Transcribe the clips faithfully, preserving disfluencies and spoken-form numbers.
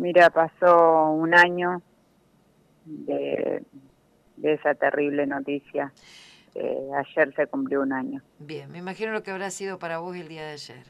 Mira, pasó un año de, de esa terrible noticia. Eh, ayer se cumplió un año. Bien, me imagino lo que habrá sido para vos el día de ayer.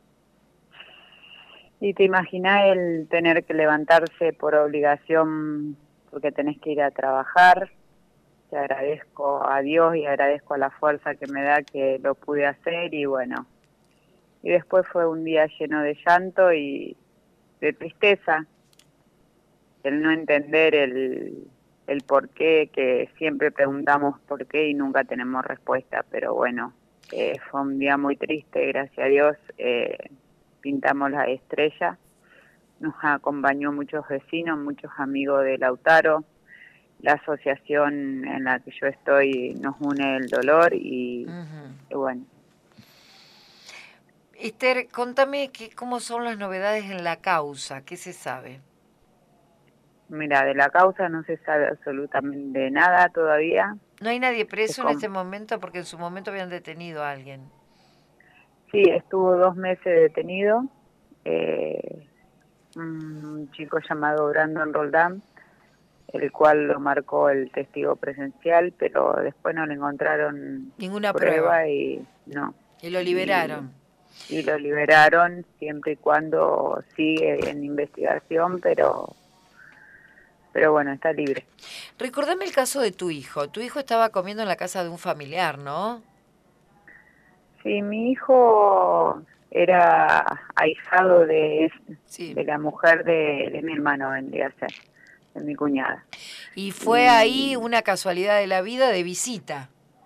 Y te imaginás el tener que levantarse por obligación porque tenés que ir a trabajar. Te agradezco a Dios y agradezco a la fuerza que me da que lo pude hacer y bueno. Y después fue un día lleno de llanto y de tristeza, el no entender el, el por qué, que siempre preguntamos por qué y nunca tenemos respuesta, pero bueno, eh, fue un día muy triste, gracias a Dios, eh, pintamos la estrella, nos acompañó muchos vecinos, muchos amigos de Lautaro, la asociación en la que yo estoy nos une el dolor y, Ujú. y bueno. Esther, contame que, cómo son las novedades en la causa, ¿qué se sabe? Mira, de la causa no se sabe absolutamente nada todavía. ¿No hay nadie Es preso en como, este momento? Porque en su momento habían detenido a alguien. sí, estuvo dos meses detenido, eh, un chico llamado Brandon Roldán, el cual lo marcó el testigo presencial, pero después no le encontraron Ninguna prueba. prueba y no. Y lo Y, liberaron. y lo liberaron siempre y cuando sigue en investigación, pero, pero bueno, está libre. Recordame el caso de tu hijo. Tu hijo estaba comiendo en la casa de un familiar, ¿no? Sí, mi hijo era ahijado de, Sí. de la mujer de, de mi hermano, vendría a ser, de mi cuñada. Y fue ahí Y una casualidad de la vida de visita.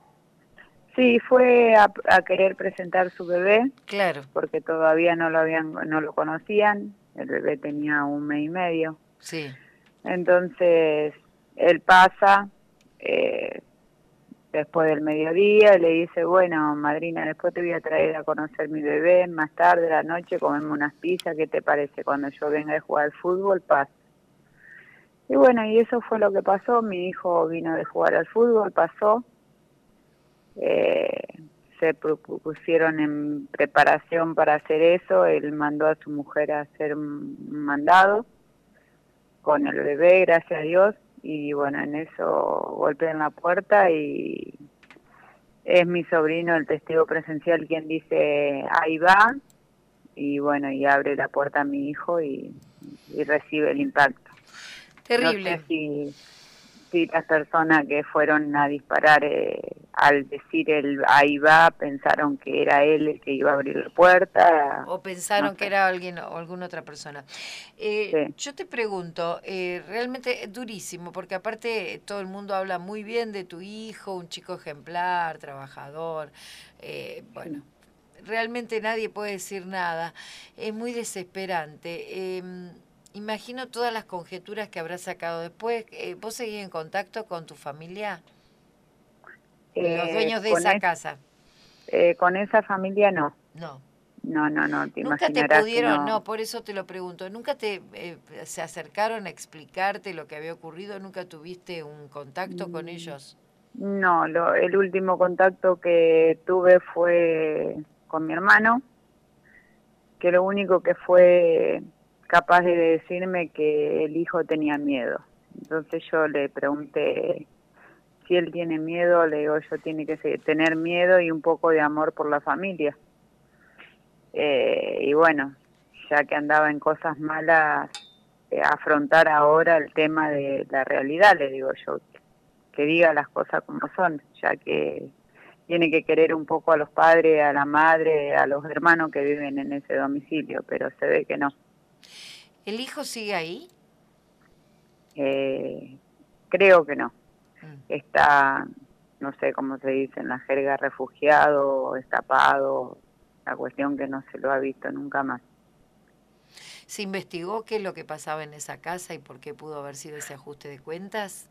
sí, fue a, a querer presentar su bebé, Claro, porque todavía no lo habían, no lo conocían, el bebé tenía un mes y medio. sí. Entonces, él pasa, eh, después del mediodía, y le dice, bueno, madrina, después te voy a traer a conocer mi bebé, más tarde, a la noche, comemos unas pizzas, ¿qué te parece? Cuando yo venga de jugar al fútbol, pasa. Y bueno, y eso fue lo que pasó, mi hijo vino de jugar al fútbol, pasó, eh, se propusieron en preparación para hacer eso, él mandó a su mujer a hacer un mandado con el bebé, gracias a Dios, y bueno, en eso golpean la puerta y es mi sobrino, el testigo presencial, quien dice, ahí va, y bueno, y abre la puerta a mi hijo y, y recibe el impacto. No sé Terrible. si, si las personas que fueron a disparar, eh, al decir el ahí va, pensaron que era él el que iba a abrir la puerta, O no pensaron que sé. era alguien o alguna otra persona. Eh, Sí, yo te pregunto, eh, realmente es durísimo, porque aparte todo el mundo habla muy bien de tu hijo, un chico ejemplar, trabajador. eh, bueno, sí. realmente nadie puede decir nada. Es muy desesperante. Eh, imagino todas las conjeturas que habrás sacado después. Eh, ¿Vos seguís en contacto con tu familia? Los Eh, dueños de con, esa es, casa. eh, con esa familia no, No. no, no, no, te Nunca te imaginarás que pudieron, no, no. por eso te lo pregunto, nunca te eh, se acercaron a explicarte lo que había ocurrido, nunca tuviste un contacto con Mm, ellos. no, lo, el último contacto que tuve fue con mi hermano, que lo único que fue capaz de decirme que el hijo tenía miedo. Entonces yo le pregunté si él tiene miedo, le digo yo tiene que se- tener miedo y un poco de amor por la familia. Eh, y bueno, ya que andaba en cosas malas, eh, afrontar ahora el tema de la realidad, le digo yo, que diga las cosas como son, ya que tiene que querer un poco a los padres, a la madre, a los hermanos que viven en ese domicilio, pero se ve que no. ¿El hijo sigue ahí? Eh, creo que no. Mm. Está, no sé cómo se dice en la jerga, refugiado, escapado, la cuestión que no se lo ha visto nunca más. ¿Se investigó qué es lo que pasaba en esa casa y por qué pudo haber sido ese ajuste de cuentas?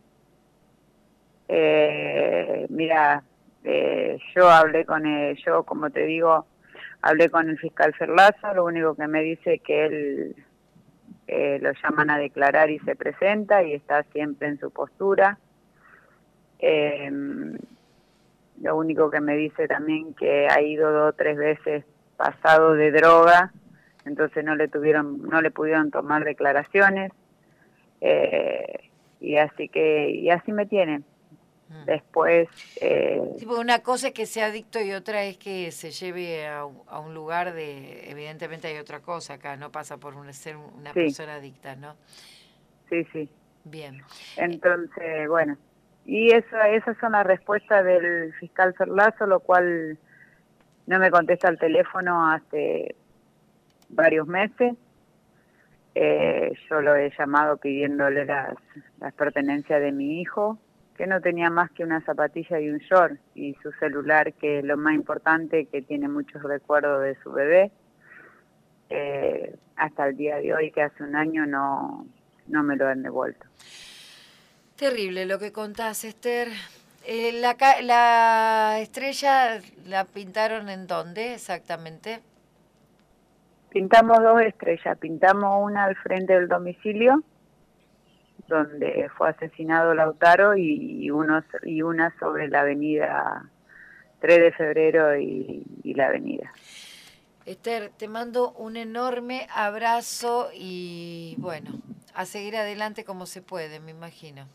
Eh, mira, eh, yo hablé con él, yo como te digo, hablé con el fiscal Ferlazo, lo único que me dice es que él eh, lo llaman a declarar y se presenta y está siempre en su postura. Eh, lo único que me dice también que ha ido dos o tres veces pasado de droga entonces no le tuvieron, no le pudieron tomar declaraciones, eh, y así que, y así me tienen. Mm. Después... Eh, sí, una cosa es que sea adicto y otra es que se lleve a, a un lugar de... Evidentemente hay otra cosa acá, no pasa por una, ser una sí. persona adicta, ¿no? Sí, sí. Bien. Entonces, bueno, y eso, esas son las respuestas del fiscal Ferlazo, lo cual no me contesta el teléfono hace varios meses. Eh, yo lo he llamado pidiéndole las, las pertenencias de mi hijo, que no tenía más que una zapatilla y un short, y su celular, que es lo más importante, que tiene muchos recuerdos de su bebé. Eh, hasta el día de hoy, que hace un año, no, no me lo han devuelto. Terrible lo que contás, Esther. Eh, la, ¿La estrella la pintaron en dónde exactamente? Pintamos dos estrellas, pintamos una al frente del domicilio, donde fue asesinado Lautaro, y, uno, y una sobre la avenida tres de febrero y, y la avenida. Esther, te mando un enorme abrazo y bueno, a seguir adelante como se puede, me imagino.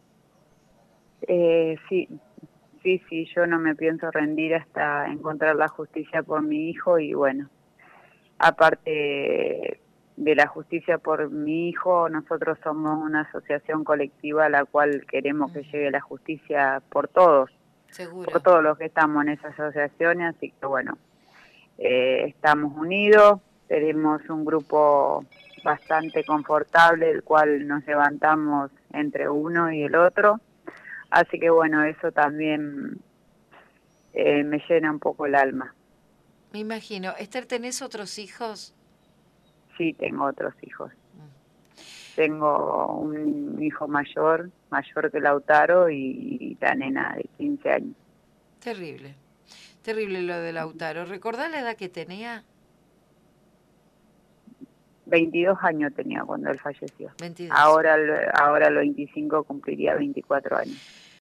Eh, sí, sí, sí, yo no me pienso rendir hasta encontrar la justicia por mi hijo, y bueno, aparte de la justicia por mi hijo, nosotros somos una asociación colectiva a la cual queremos que llegue la justicia por todos, seguro, por todos los que estamos en esa asociación, así que bueno, eh, estamos unidos, tenemos un grupo bastante confortable, el cual nos levantamos entre uno y el otro, así que bueno, eso también eh, me llena un poco el alma. Me imagino. Esther, ¿tenés otros hijos? Sí, tengo otros hijos. Mm. Tengo un hijo mayor, mayor que Lautaro, y, y la nena de quince años. Terrible, terrible lo de Lautaro. ¿Recordás la edad que tenía? veintidós años tenía cuando él falleció. veintidós. Ahora, ahora a los veinticinco cumpliría veinticuatro años.